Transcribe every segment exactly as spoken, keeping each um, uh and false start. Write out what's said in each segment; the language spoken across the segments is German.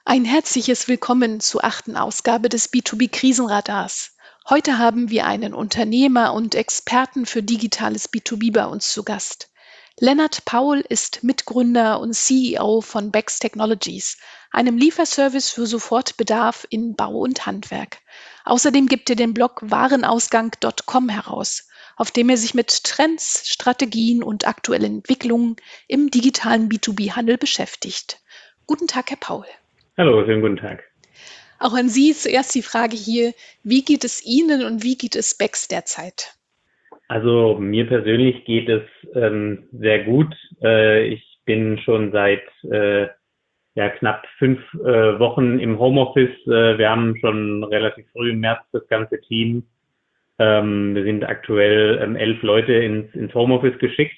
Ein herzliches Willkommen zur achten Ausgabe des B zwei B Krisenradars. Heute haben wir einen Unternehmer und Experten für digitales B zwei B bei uns zu Gast. Lennart Paul ist Mitgründer und C E O von Bex Technologies, einem Lieferservice für Sofortbedarf in Bau und Handwerk. Außerdem gibt er den Blog warenausgang Punkt com heraus, auf dem er sich mit Trends, Strategien und aktuellen Entwicklungen im digitalen B zwei B-Handel beschäftigt. Guten Tag, Herr Paul. Hallo, schönen guten Tag. Auch an Sie zuerst die Frage hier, wie geht es Ihnen und wie geht es Bex derzeit? Also mir persönlich geht es ähm, sehr gut. Äh, ich bin schon seit äh, ja, knapp fünf äh, Wochen im Homeoffice. Äh, wir haben schon relativ früh im März das ganze Team. Ähm, wir sind aktuell ähm, elf Leute ins, ins Homeoffice geschickt.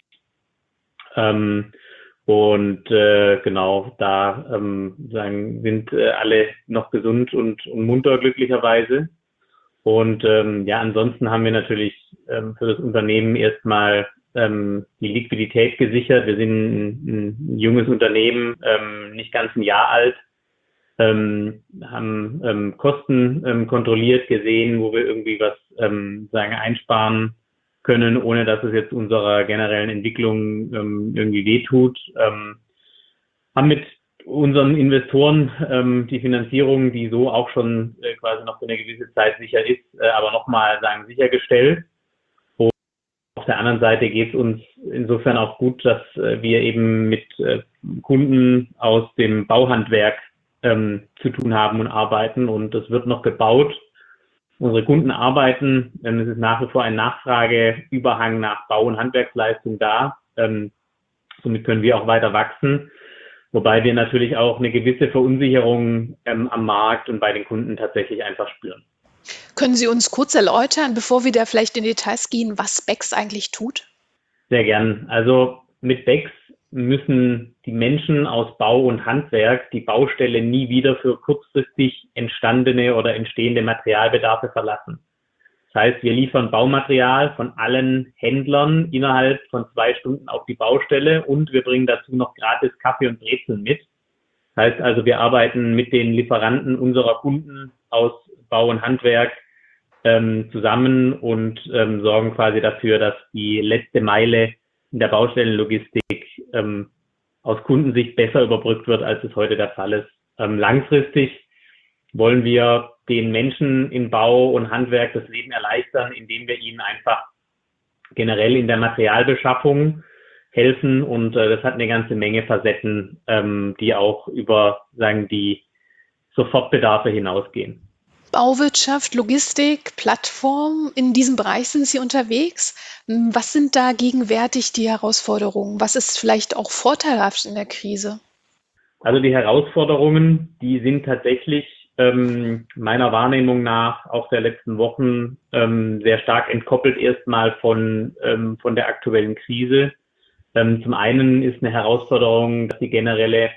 Ähm, und äh, genau, da ähm, sagen, sind äh, alle noch gesund und, und munter glücklicherweise. Und ähm, ja, ansonsten haben wir natürlich ähm, für das Unternehmen erstmal ähm, die Liquidität gesichert. Wir sind ein, ein junges Unternehmen, ähm, nicht ganz ein Jahr alt, ähm, haben ähm, Kosten ähm, kontrolliert gesehen, wo wir irgendwie was ähm, sagen einsparen können, ohne dass es jetzt unserer generellen Entwicklung ähm, irgendwie wehtut. Ähm, haben mit unseren Investoren ähm, die Finanzierung, die so auch schon äh, quasi noch für eine gewisse Zeit sicher ist, äh, aber nochmal sagen sichergestellt. Und auf der anderen Seite geht es uns insofern auch gut, dass äh, wir eben mit äh, Kunden aus dem Bauhandwerk ähm, zu tun haben und arbeiten, und es wird noch gebaut. Unsere Kunden arbeiten, ähm, es ist nach wie vor ein Nachfrageüberhang nach Bau- und Handwerksleistung da. Ähm, somit können wir auch weiter wachsen. Wobei wir natürlich auch eine gewisse Verunsicherung ähm, am Markt und bei den Kunden tatsächlich einfach spüren. Können Sie uns kurz erläutern, bevor wir da vielleicht in Details gehen, was Bex eigentlich tut? Sehr gern. Also mit Bex müssen die Menschen aus Bau und Handwerk die Baustelle nie wieder für kurzfristig entstandene oder entstehende Materialbedarfe verlassen. Das heißt, wir liefern Baumaterial von allen Händlern innerhalb von zwei Stunden auf die Baustelle, und wir bringen dazu noch gratis Kaffee und Brezeln mit. Das heißt also, wir arbeiten mit den Lieferanten unserer Kunden aus Bau und Handwerk ähm, zusammen und ähm, sorgen quasi dafür, dass die letzte Meile in der Baustellenlogistik ähm, aus Kundensicht besser überbrückt wird, als es heute der Fall ist. Ähm, langfristig wollen wir den Menschen in Bau und Handwerk das Leben erleichtern, indem wir ihnen einfach generell in der Materialbeschaffung helfen, und äh, das hat eine ganze Menge Facetten, ähm, die auch über sagen die Sofortbedarfe hinausgehen. Bauwirtschaft, Logistik, Plattform, in diesem Bereich sind Sie unterwegs. Hm, Was sind da gegenwärtig die Herausforderungen? Was ist vielleicht auch vorteilhaft in der Krise? Also die Herausforderungen, die sind tatsächlich ähm, meiner Wahrnehmung nach auch der letzten Wochen ähm, sehr stark entkoppelt erstmal von, ähm, von der aktuellen Krise. Ähm, zum einen ist eine Herausforderung, dass die generelle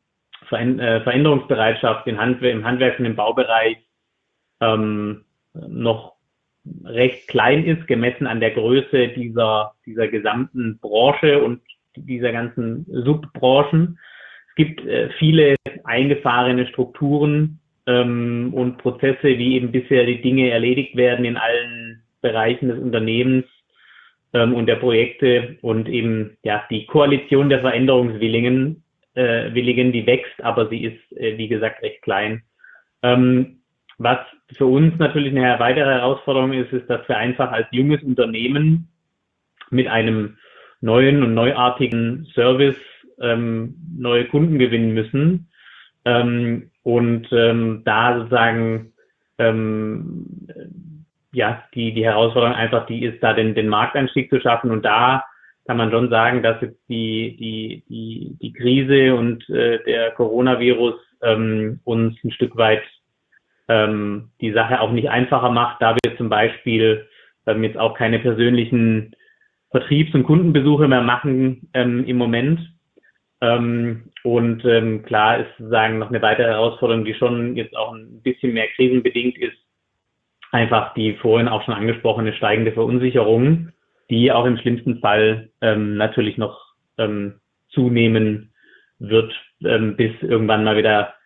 Veränderungsbereitschaft im Handwerk, im Handwerk und im Baubereich ähm, noch recht klein ist, gemessen an der Größe dieser, dieser gesamten Branche und dieser ganzen Subbranchen. Es gibt äh, viele eingefahrene Strukturen ähm, und Prozesse, wie eben bisher die Dinge erledigt werden in allen Bereichen des Unternehmens ähm, und der Projekte, und eben ja die Koalition der Veränderungswilligen, äh, Willigen, die wächst, aber sie ist äh, wie gesagt recht klein. Ähm, was für uns natürlich eine weitere Herausforderung ist, ist, dass wir einfach als junges Unternehmen mit einem neuen und neuartigen Service ähm, neue Kunden gewinnen müssen. Ähm, und ähm, da sozusagen ähm, ja die die Herausforderung einfach die ist, da den den Markteinstieg zu schaffen, und da kann man schon sagen, dass jetzt die die die die Krise und äh, der Coronavirus ähm, uns ein Stück weit ähm, die Sache auch nicht einfacher macht, da wir zum Beispiel ähm, jetzt auch keine persönlichen Vertriebs- und Kundenbesuche mehr machen ähm, im Moment. Ähm, und ähm, klar ist sozusagen noch eine weitere Herausforderung, die schon jetzt auch ein bisschen mehr krisenbedingt ist, einfach die vorhin auch schon angesprochene steigende Verunsicherung, die auch im schlimmsten Fall ähm, natürlich noch ähm, zunehmen wird, ähm, bis irgendwann mal wieder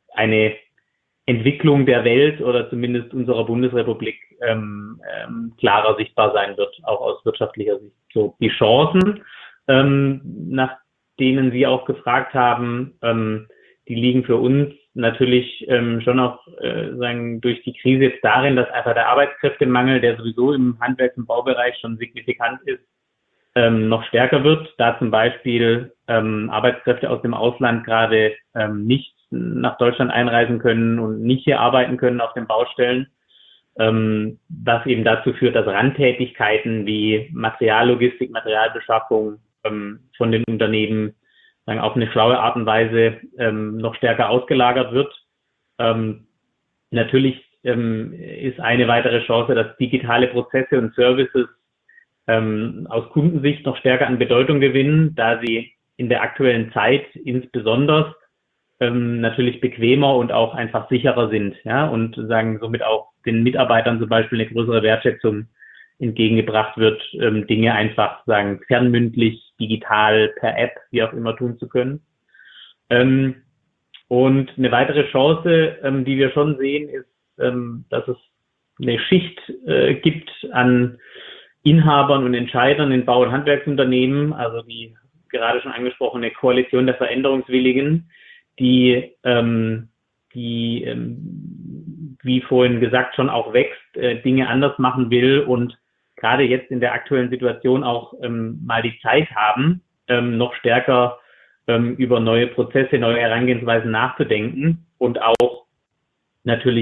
eine Entwicklung der Welt oder zumindest unserer Bundesrepublik ähm, ähm, klarer sichtbar sein wird, auch aus wirtschaftlicher Sicht. So, die Chancen, ähm, nach denen Sie auch gefragt haben, ähm, die liegen für uns natürlich ähm, schon auch äh, sagen, durch die Krise jetzt darin, dass einfach der Arbeitskräftemangel, der sowieso im Handwerks- und Baubereich schon signifikant ist, ähm, noch stärker wird, da zum Beispiel ähm, Arbeitskräfte aus dem Ausland gerade ähm, nicht nach Deutschland einreisen können und nicht hier arbeiten können auf den Baustellen, ähm, was eben dazu führt, dass Randtätigkeiten wie Materiallogistik, Materialbeschaffung ähm, von den Unternehmen sagen, auf eine schlaue Art und Weise ähm, noch stärker ausgelagert wird. Ähm, natürlich ähm, ist eine weitere Chance, dass digitale Prozesse und Services ähm, aus Kundensicht noch stärker an Bedeutung gewinnen, da sie in der aktuellen Zeit insbesondere ähm, natürlich bequemer und auch einfach sicherer sind, ja, und sagen somit auch den Mitarbeitern zum Beispiel eine größere Wertschätzung entgegengebracht wird, ähm, Dinge einfach sagen fernmündlich, digital, per App, wie auch immer tun zu können. Ähm, und eine weitere Chance, ähm, die wir schon sehen, ist, ähm, dass es eine Schicht äh, gibt an Inhabern und Entscheidern in Bau- und Handwerksunternehmen, also die gerade schon angesprochene Koalition der Veränderungswilligen, die, ähm, die ähm, wie vorhin gesagt, schon auch wächst, äh, Dinge anders machen will und gerade jetzt in der aktuellen Situation auch ähm, mal die Zeit haben, ähm, noch stärker ähm, über neue Prozesse, neue Herangehensweisen nachzudenken und auch natürlich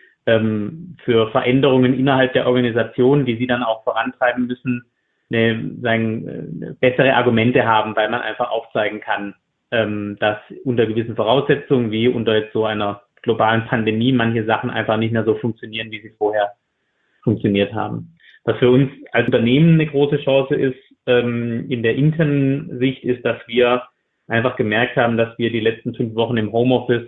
ähm, für Veränderungen innerhalb der Organisation, die sie dann auch vorantreiben müssen, eine, sagen, bessere Argumente haben, weil man einfach aufzeigen kann, ähm, dass unter gewissen Voraussetzungen, wie unter jetzt so einer globalen Pandemie, manche Sachen einfach nicht mehr so funktionieren, wie sie vorher funktioniert haben. Was für uns als Unternehmen eine große Chance ist, ähm, in der internen Sicht, ist, dass wir einfach gemerkt haben, dass wir die letzten fünf Wochen im Homeoffice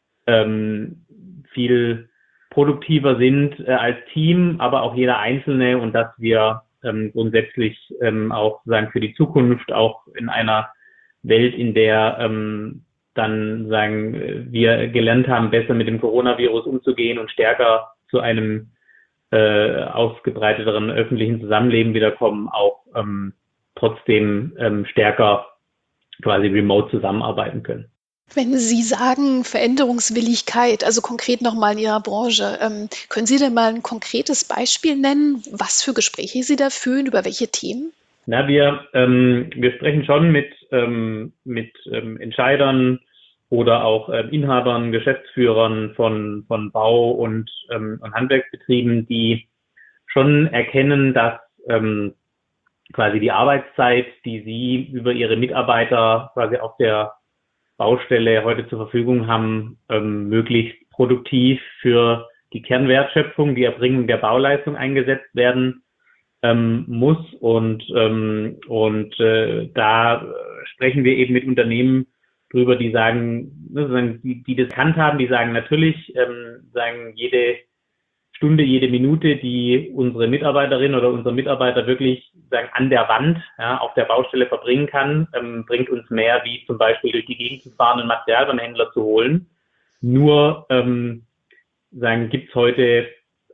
ähm, viel produktiver sind äh, als Team, aber auch jeder Einzelne und dass wir ähm, grundsätzlich ähm, auch sagen für die Zukunft auch in einer Welt, in der ähm, dann sagen wir gelernt haben, besser mit dem Coronavirus umzugehen und stärker zu einem äh, ausgebreiteteren öffentlichen Zusammenleben wiederkommen, auch ähm, trotzdem ähm, stärker quasi remote zusammenarbeiten können. Wenn Sie sagen Veränderungswilligkeit, also konkret nochmal in Ihrer Branche, ähm, können Sie denn mal ein konkretes Beispiel nennen, was für Gespräche Sie da führen, über welche Themen? Na, wir, ähm, wir sprechen schon mit, ähm, mit ähm, Entscheidern oder auch ähm, Inhabern, Geschäftsführern von, von Bau- und, ähm, und Handwerksbetrieben, die schon erkennen, dass ähm, quasi die Arbeitszeit, die sie über ihre Mitarbeiter quasi auf der Baustelle heute zur Verfügung haben, ähm, möglichst produktiv für die Kernwertschöpfung, die Erbringung der Bauleistung eingesetzt werden ähm, muss. Und, ähm, und äh, da sprechen wir eben mit Unternehmen drüber, die sagen, ne, die, die das handhaben, die sagen natürlich, ähm, sagen jede Stunde, jede Minute, die unsere Mitarbeiterin oder unser Mitarbeiter wirklich sagen, an der Wand, ja, auf der Baustelle verbringen kann, ähm, bringt uns mehr, wie zum Beispiel durch die Gegend zu fahren und Material beim Händler zu holen. Nur ähm, sagen, gibt es heute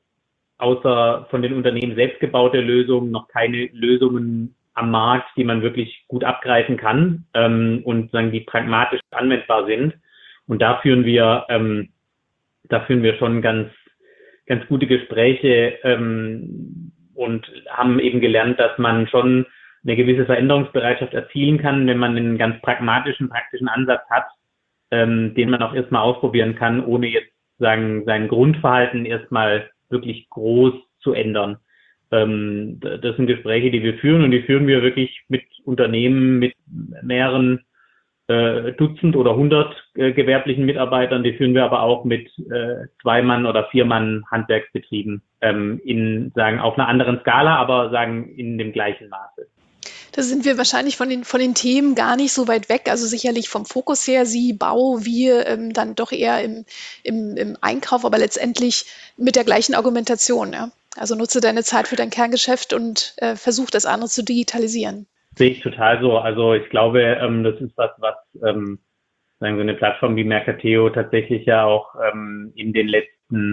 außer von den Unternehmen selbst gebaute Lösungen noch keine Lösungen am Markt, die man wirklich gut abgreifen kann ähm, und sagen, die pragmatisch anwendbar sind. Und da führen wir, ähm, da führen wir schon ganz ganz gute Gespräche ähm, und haben eben gelernt, dass man schon eine gewisse Veränderungsbereitschaft erzielen kann, wenn man einen ganz pragmatischen, praktischen Ansatz hat, ähm, den man auch erstmal ausprobieren kann, ohne jetzt sagen, sein Grundverhalten erstmal wirklich groß zu ändern. Ähm, das sind Gespräche, die wir führen und die führen wir wirklich mit Unternehmen, mit mehreren äh, Dutzend oder hundert äh, gewerblichen Mitarbeitern, die führen wir aber auch mit äh, Zwei-Mann- oder Vier-Mann-Handwerksbetrieben ähm, in, sagen, auf einer anderen Skala, aber sagen in dem gleichen Maße. Da sind wir wahrscheinlich von den, von den Themen gar nicht so weit weg. Also sicherlich vom Fokus her, Sie Bau, wir ähm, dann doch eher im, im, im Einkauf, aber letztendlich mit der gleichen Argumentation. Ja? Also nutze deine Zeit für dein Kerngeschäft und äh, versuch das andere zu digitalisieren. Sehe ich total so. Also ich glaube, ähm, das ist was, was ähm, sagen so eine Plattform wie Mercateo tatsächlich ja auch ähm, in den letzten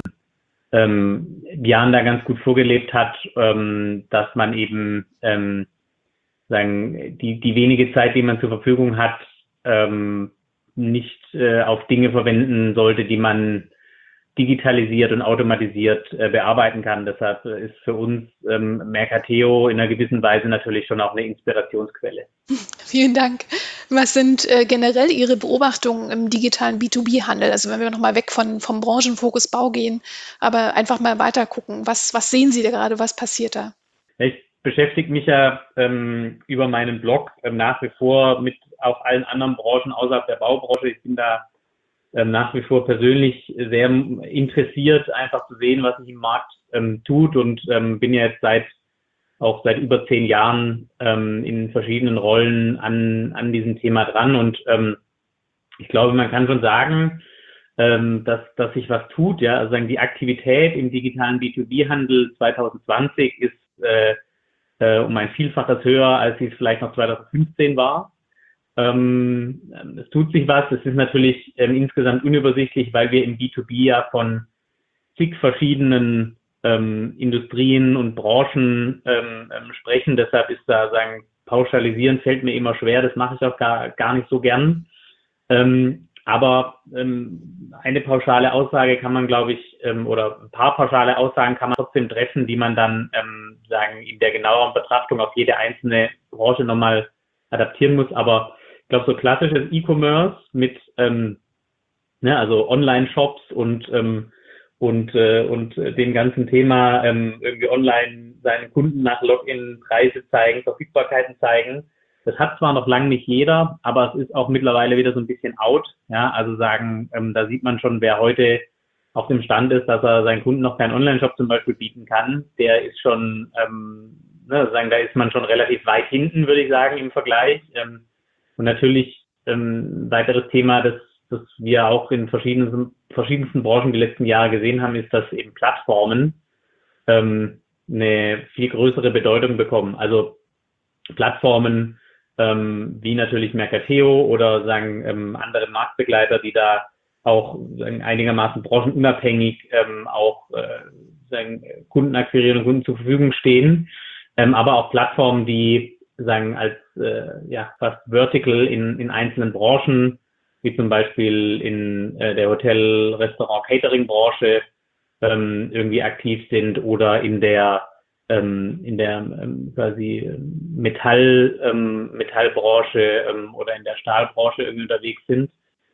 ähm, Jahren da ganz gut vorgelebt hat, ähm, dass man eben ähm, sagen die die wenige Zeit, die man zur Verfügung hat, ähm, nicht äh, auf Dinge verwenden sollte, die man digitalisiert und automatisiert äh, bearbeiten kann. Deshalb äh, ist für uns ähm, Mercateo in einer gewissen Weise natürlich schon auch eine Inspirationsquelle. Vielen Dank. Was sind äh, generell Ihre Beobachtungen im digitalen B zwei B-Handel? Also wenn wir nochmal weg von, vom Branchenfokus Bau gehen, aber einfach mal weiter gucken. Was, was sehen Sie da gerade? Was passiert da? Ich beschäftige mich ja ähm, über meinen Blog ähm, nach wie vor mit auch allen anderen Branchen außerhalb der Baubranche. Ich bin da ähm, nach wie vor persönlich sehr interessiert, einfach zu sehen, was sich im Markt ähm, tut und ähm, bin ja jetzt seit auch seit über zehn Jahren ähm, in verschiedenen Rollen an, an diesem Thema dran. Und ähm, ich glaube, man kann schon sagen, ähm, dass, dass sich was tut. Ja, also sagen, die Aktivität im digitalen B zwei B-Handel zwanzig zwanzig ist äh, äh, um ein Vielfaches höher, als sie es vielleicht noch zwanzig fünfzehn war. Ähm, es tut sich was. Es ist natürlich ähm, insgesamt unübersichtlich, weil wir im B zwei B ja von zig verschiedenen ähm, Industrien und Branchen ähm, ähm, sprechen. Deshalb ist da sagen, pauschalisieren fällt mir immer schwer. Das mache ich auch gar, gar nicht so gern. Ähm, aber ähm, eine pauschale Aussage kann man, glaube ich, ähm, oder ein paar pauschale Aussagen kann man trotzdem treffen, die man dann ähm, sagen in der genaueren Betrachtung auf jede einzelne Branche nochmal adaptieren muss. Aber ich glaube, so klassisches E-Commerce mit ähm, ne, also Online-Shops und ähm, und äh, und äh, dem ganzen Thema ähm, irgendwie online seinen Kunden nach Login Preise zeigen, Verfügbarkeiten zeigen. Das hat zwar noch lange nicht jeder, aber es ist auch mittlerweile wieder so ein bisschen out. Ja, also sagen, ähm, da sieht man schon, wer heute auf dem Stand ist, dass er seinen Kunden noch keinen Online-Shop zum Beispiel bieten kann, der ist schon, ähm, ne, sagen, da ist man schon relativ weit hinten, würde ich sagen, im Vergleich. Ähm, und natürlich ähm, ein weiteres Thema, das, das wir auch in verschiedenen, verschiedensten Branchen die letzten Jahre gesehen haben, ist, dass eben Plattformen ähm, eine viel größere Bedeutung bekommen. Also Plattformen ähm, wie natürlich Mercateo oder sagen ähm, andere Marktbegleiter, die da auch sagen, einigermaßen branchenunabhängig ähm, auch äh, sagen, Kunden akquirieren und Kunden zur Verfügung stehen, ähm, aber auch Plattformen, die sagen als äh, ja fast vertical in, in einzelnen Branchen, wie zum Beispiel in äh, der Hotel-, Restaurant-, Catering-Branche ähm, irgendwie aktiv sind oder in der ähm, in der ähm, quasi Metall ähm, Metallbranche ähm, oder in der Stahlbranche irgendwie unterwegs sind.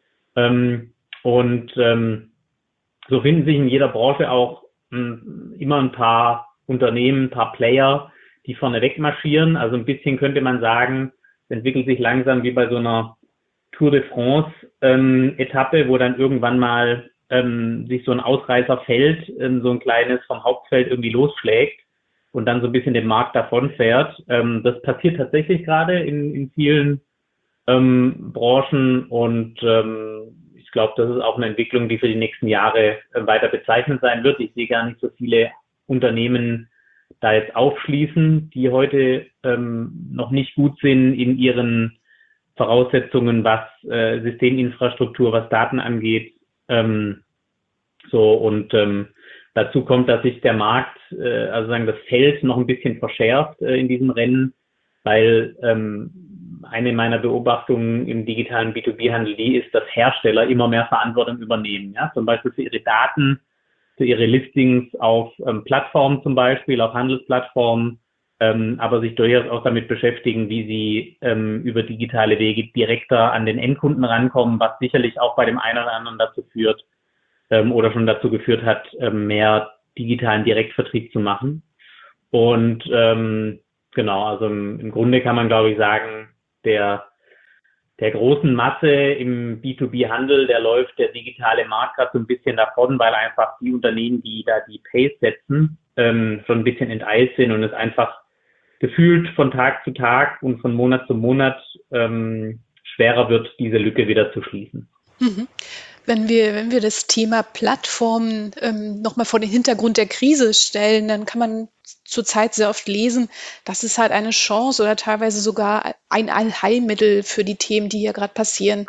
Ähm, und ähm, so finden sich in jeder Branche auch ähm, immer ein paar Unternehmen, ein paar Player, die vorneweg marschieren. Also ein bisschen könnte man sagen, es entwickelt sich langsam wie bei so einer Tour de France ähm, Etappe, wo dann irgendwann mal ähm, sich so ein Ausreißerfeld, ähm, so ein kleines vom Hauptfeld irgendwie losschlägt und dann so ein bisschen den Markt davonfährt. Ähm, das passiert tatsächlich gerade in, in vielen ähm, Branchen und ähm, ich glaube, das ist auch eine Entwicklung, die für die nächsten Jahre äh, weiter bezeichnend sein wird. Ich sehe gar nicht so viele Unternehmen da jetzt aufschließen, die heute ähm, noch nicht gut sind in ihren Voraussetzungen, was äh, Systeminfrastruktur, was Daten angeht. Ähm, so und ähm, dazu kommt, dass sich der Markt, äh, also sagen das Feld noch ein bisschen verschärft äh, in diesem Rennen, weil ähm, eine meiner Beobachtungen im digitalen B zwei B-Handel die ist, dass Hersteller immer mehr Verantwortung übernehmen. Ja, zum Beispiel für ihre Daten, für ihre Listings auf ähm, Plattformen zum Beispiel, auf Handelsplattformen, ähm, aber sich durchaus auch damit beschäftigen, wie sie ähm, über digitale Wege direkter an den Endkunden rankommen, was sicherlich auch bei dem einen oder anderen dazu führt ähm, oder schon dazu geführt hat, ähm, mehr digitalen Direktvertrieb zu machen. Und ähm, genau, also im, im Grunde kann man, glaube ich, sagen, der der großen Masse im B zwei B-Handel, der läuft der digitale Markt gerade so ein bisschen davon, weil einfach die Unternehmen, die da die Pace setzen, ähm, schon ein bisschen enteilt sind und es einfach gefühlt von Tag zu Tag und von Monat zu Monat ähm, schwerer wird, diese Lücke wieder zu schließen. Mhm. Wenn wir, wenn wir das Thema Plattformen ähm, nochmal vor den Hintergrund der Krise stellen, dann kann man zurzeit sehr oft lesen, dass es halt eine Chance oder teilweise sogar ein Allheilmittel für die Themen, die hier gerade passieren.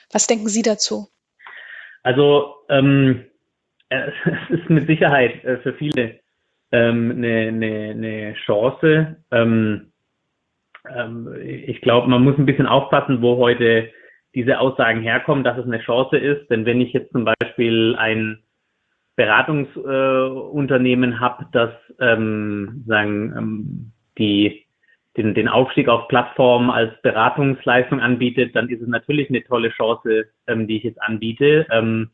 Was denken Sie dazu? Also ähm, es ist mit Sicherheit äh, für viele ähm, eine, eine, eine Chance. Ähm, ähm, ich glaube, man muss ein bisschen aufpassen, wo heute diese Aussagen herkommen, dass es eine Chance ist. Denn wenn ich jetzt zum Beispiel ein Beratungsunternehmen äh, habe, das ähm, sagen ähm, die den, den Aufstieg auf Plattformen als Beratungsleistung anbietet, dann ist es natürlich eine tolle Chance, ähm, die ich jetzt anbiete. Ähm,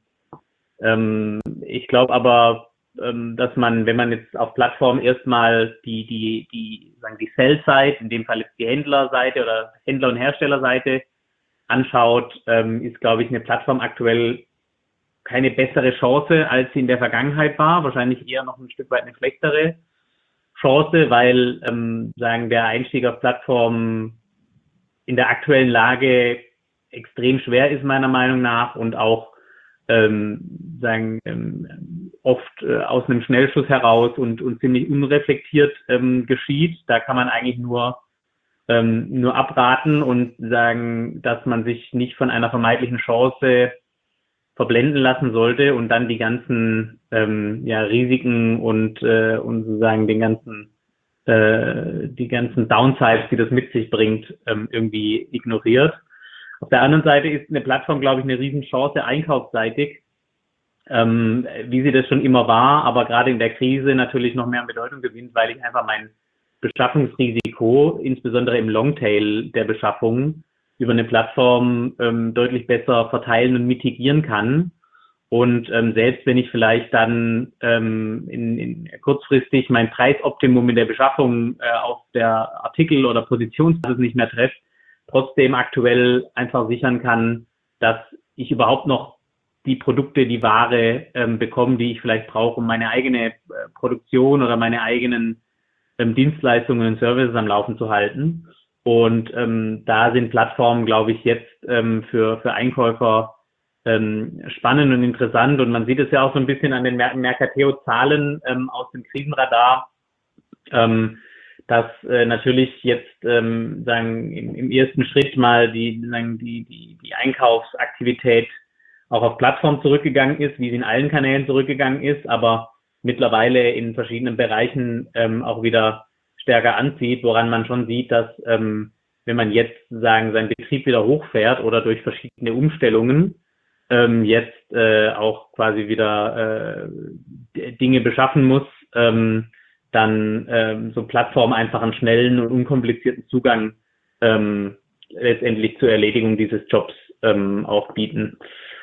ähm, ich glaube aber, ähm, dass man, wenn man jetzt auf Plattformen erstmal die, die, die, sagen die Sell-Side, in dem Fall jetzt die Händlerseite oder Händler- und Herstellerseite anschaut, ähm, ist, glaube ich, eine Plattform aktuell keine bessere Chance, als sie in der Vergangenheit war. Wahrscheinlich eher noch ein Stück weit eine schlechtere Chance, weil ähm, sagen der Einstieg auf Plattformen in der aktuellen Lage extrem schwer ist meiner Meinung nach und auch ähm, sagen ähm, oft äh, aus einem Schnellschuss heraus und, und ziemlich unreflektiert ähm, geschieht. Da kann man eigentlich nur ähm, nur abraten und sagen, dass man sich nicht von einer vermeintlichen Chance verblenden lassen sollte und dann die ganzen ähm, ja, Risiken und äh, und sozusagen den ganzen äh, die ganzen Downsides, die das mit sich bringt, ähm, irgendwie ignoriert. Auf der anderen Seite ist eine Plattform, glaube ich, eine Riesenchance einkaufsseitig, ähm, wie sie das schon immer war, aber gerade in der Krise natürlich noch mehr an Bedeutung gewinnt, weil ich einfach mein Beschaffungsrisiko, insbesondere im Longtail der Beschaffung, über eine Plattform ähm, deutlich besser verteilen und mitigieren kann. Und ähm, selbst wenn ich vielleicht dann ähm, in, in kurzfristig mein Preisoptimum in der Beschaffung äh, auf der Artikel- oder Positionsbasis nicht mehr treffe, trotzdem aktuell einfach sichern kann, dass ich überhaupt noch die Produkte, die Ware ähm, bekomme, die ich vielleicht brauche, um meine eigene äh, Produktion oder meine eigenen ähm, Dienstleistungen und Services am Laufen zu halten. Und ähm, da sind Plattformen, glaube ich, jetzt ähm, für, für Einkäufer ähm, spannend und interessant. Und man sieht es ja auch so ein bisschen an den Mer Mercateo-Zahlen ähm, aus dem Krisenradar, ähm, dass äh, natürlich jetzt ähm, sagen im, im ersten Schritt mal die, sagen, die, die, die Einkaufsaktivität auch auf Plattform zurückgegangen ist, wie sie in allen Kanälen zurückgegangen ist, aber mittlerweile in verschiedenen Bereichen ähm, auch wieder stärker anzieht, woran man schon sieht, dass ähm, wenn man jetzt sagen seinen Betrieb wieder hochfährt oder durch verschiedene Umstellungen ähm, jetzt äh, auch quasi wieder äh, Dinge beschaffen muss, ähm, dann ähm, so Plattformen einfach einen schnellen und unkomplizierten Zugang ähm, letztendlich zur Erledigung dieses Jobs ähm, auch bieten.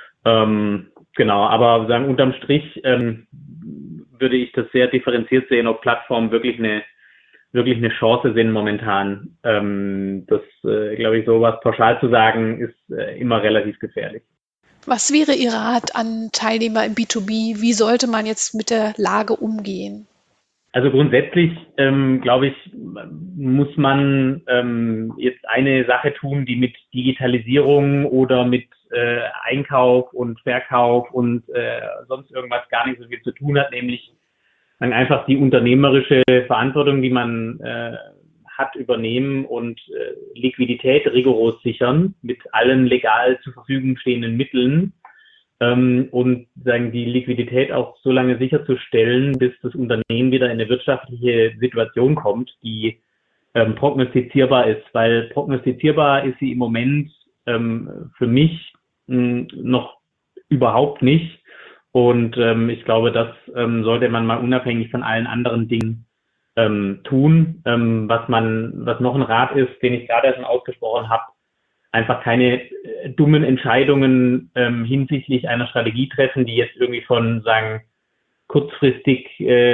Ähm, genau, aber sagen unterm Strich ähm, würde ich das sehr differenziert sehen, ob Plattformen wirklich eine wirklich eine Chance sind momentan. Ähm, das, äh, glaube ich, sowas pauschal zu sagen, ist äh, immer relativ gefährlich. Was wäre Ihr Rat an Teilnehmer im B zwei B? Wie sollte man jetzt mit der Lage umgehen? Also grundsätzlich, ähm, glaube ich, muss man ähm, jetzt eine Sache tun, die mit Digitalisierung oder mit äh, Einkauf und Verkauf und äh, sonst irgendwas gar nicht so viel zu tun hat, nämlich dann einfach die unternehmerische Verantwortung, die man äh, hat, übernehmen und äh, Liquidität rigoros sichern mit allen legal zur Verfügung stehenden Mitteln ähm, und sagen die Liquidität auch so lange sicherzustellen, bis das Unternehmen wieder in eine wirtschaftliche Situation kommt, die ähm, prognostizierbar ist, weil prognostizierbar ist sie im Moment ähm, für mich mh, noch überhaupt nicht. Und ähm, ich glaube, das ähm, sollte man mal unabhängig von allen anderen Dingen ähm, tun. Ähm, was man, was noch ein Rat ist, den ich gerade schon ausgesprochen habe, einfach keine äh, dummen Entscheidungen ähm, hinsichtlich einer Strategie treffen, die jetzt irgendwie von sagen kurzfristig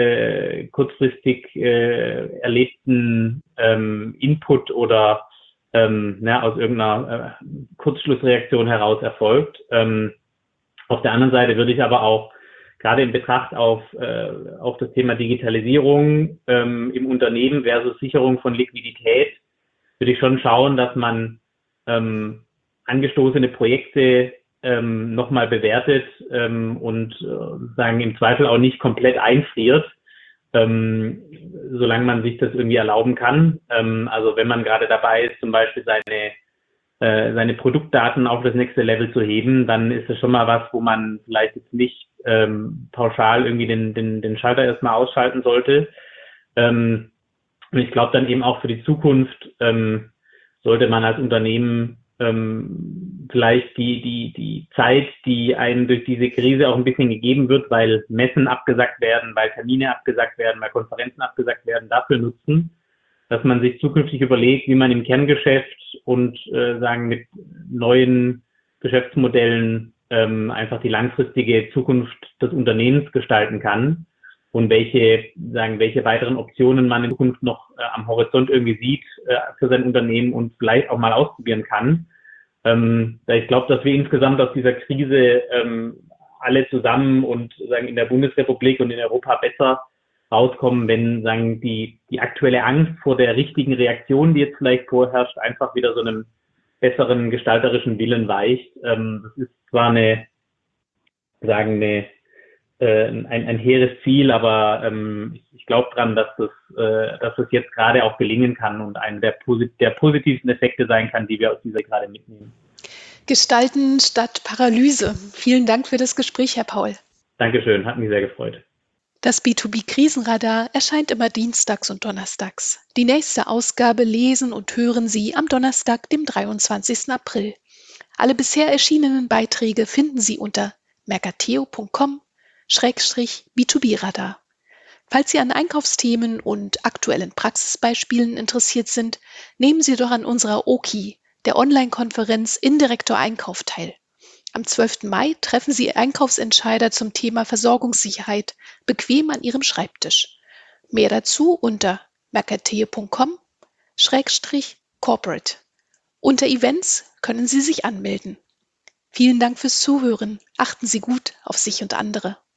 äh, kurzfristig äh, erlebten ähm, Input oder ähm, na, aus irgendeiner äh, Kurzschlussreaktion heraus erfolgt. Ähm, auf der anderen Seite würde ich aber auch gerade in Betracht auf, äh, auf das Thema Digitalisierung ähm, im Unternehmen versus Sicherung von Liquidität, würde ich schon schauen, dass man ähm, angestoßene Projekte ähm, nochmal bewertet ähm, und äh, sagen im Zweifel auch nicht komplett einfriert, ähm, solange man sich das irgendwie erlauben kann. Ähm, also wenn man gerade dabei ist, zum Beispiel seine äh, seine Produktdaten auf das nächste Level zu heben, dann ist das schon mal was, wo man vielleicht jetzt nicht ähm, pauschal irgendwie den, den, den Schalter erstmal ausschalten sollte. Ähm, und ich glaube dann eben auch für die Zukunft ähm, sollte man als Unternehmen ähm, vielleicht die, die, die Zeit, die einem durch diese Krise auch ein bisschen gegeben wird, weil Messen abgesagt werden, weil Termine abgesagt werden, weil Konferenzen abgesagt werden, dafür nutzen, dass man sich zukünftig überlegt, wie man im Kerngeschäft und äh, sagen mit neuen Geschäftsmodellen ähm, einfach die langfristige Zukunft des Unternehmens gestalten kann und welche sagen welche weiteren Optionen man in Zukunft noch äh, am Horizont irgendwie sieht äh, für sein Unternehmen und vielleicht auch mal ausprobieren kann. Ähm, da ich glaube, dass wir insgesamt aus dieser Krise ähm, alle zusammen und sagen in der Bundesrepublik und in Europa besser rauskommen, wenn sagen die die aktuelle Angst vor der richtigen Reaktion, die jetzt vielleicht vorherrscht, einfach wieder so einem besseren gestalterischen Willen weicht. Ähm, das ist zwar eine sagen eine äh, ein, ein hehres Ziel, aber ähm, ich, ich glaube dran, dass das äh, dass das jetzt gerade auch gelingen kann und einer der, posit der positivsten Effekte sein kann, die wir aus dieser gerade mitnehmen. Gestalten statt Paralyse. Vielen Dank für das Gespräch, Herr Paul. Dankeschön, hat mich sehr gefreut. Das B zwei B-Krisenradar erscheint immer dienstags und donnerstags. Die nächste Ausgabe lesen und hören Sie am Donnerstag, dem dreiundzwanzigsten April. Alle bisher erschienenen Beiträge finden Sie unter mercateo punkt com Schrägstrich B zwei B-Radar. Falls Sie an Einkaufsthemen und aktuellen Praxisbeispielen interessiert sind, nehmen Sie doch an unserer O K I, der Online-Konferenz Indirektor Einkauf, teil. Am zwölften Mai treffen Sie Einkaufsentscheider zum Thema Versorgungssicherheit bequem an Ihrem Schreibtisch. Mehr dazu unter mercateo punkt com Schrägstrich corporate. Unter Events können Sie sich anmelden. Vielen Dank fürs Zuhören. Achten Sie gut auf sich und andere.